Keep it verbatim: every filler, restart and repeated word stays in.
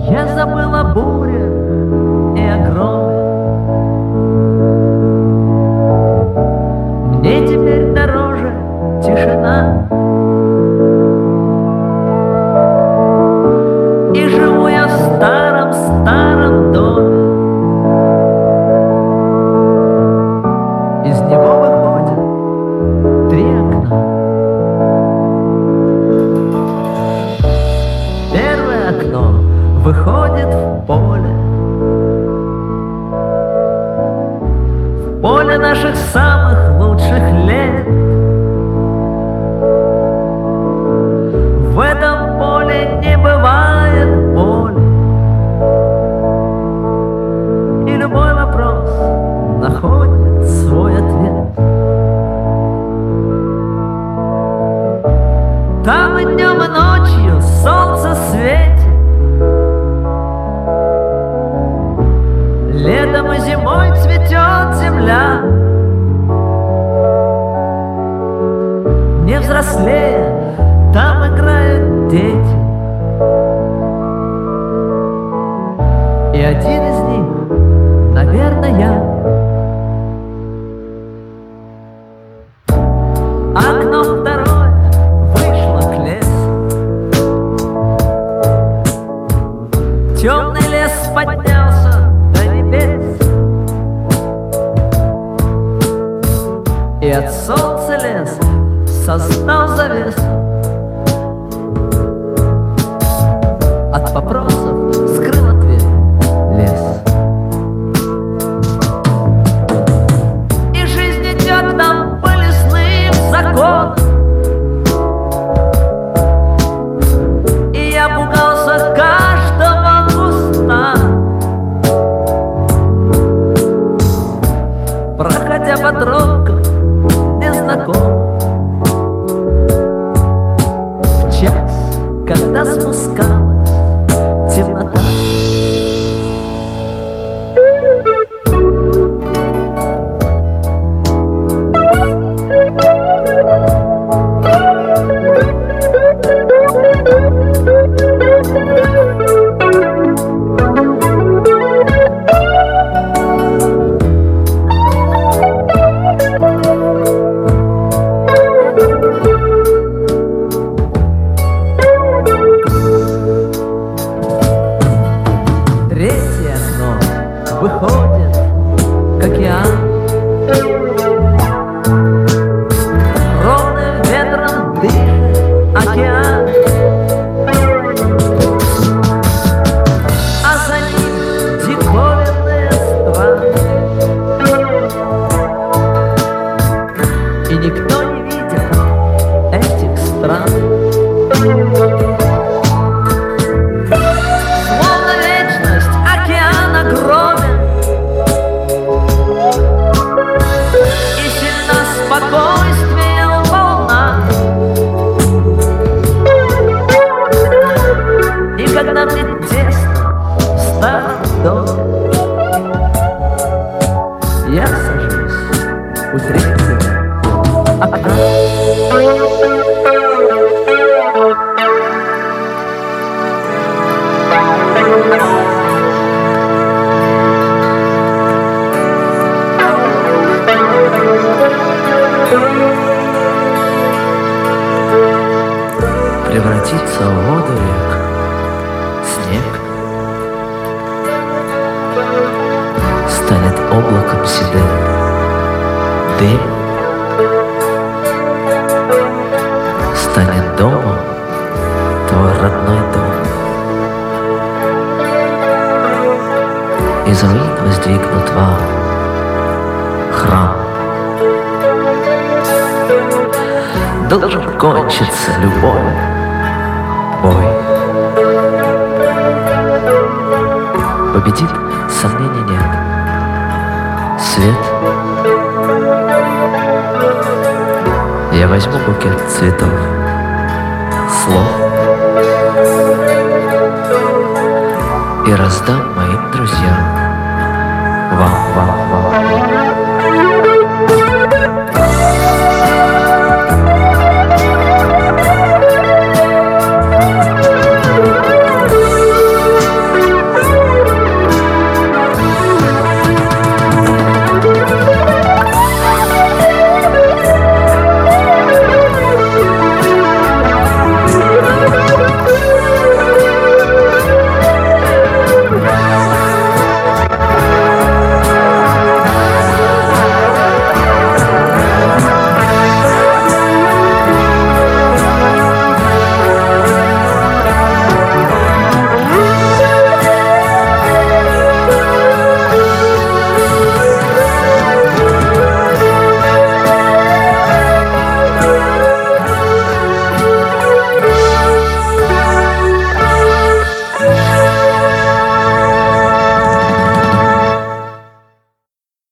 Я забыла буря и огромы. Мне теперь дороже тишина. И живу я в старом-старом доме. Из него выходят три окна. Первое окно выходит в поле. В поле наших самых лучших лет. В этом поле не бывает боли. И любой вопрос находит свой ответ. Там и днем, и ночью солнце светит. Летом и зимой цветет земля. Не взрослея, там играют дети. И один из них, наверное, я. Окно второе вышло к лесу. Темный лес поднялся до небес. И от солнца лес создал завесу. От вопросов скрыл ответ лес. И жизнь идет нам по лесным законам. И я пугался каждого куста, проходя по тропкам незнакомым. В час, когда спускалась темнота. Третье окно выходит к океану. Ровным ветром дышит океан. А за ним диковинные страны. И никто не видел этих стран. Спокойствие волна. И когда мне тесно в старом доме, я сажусь у третьего окна. Превратится в воду рек снег, станет облаком седым дым, станет домом твой родной дом. Из руин воздвигнут вам храм. Должен кончиться любовь, бой. Победит, сомнений нет, свет. Я возьму букет цветов, слов и раздам моим друзьям, вам, вам.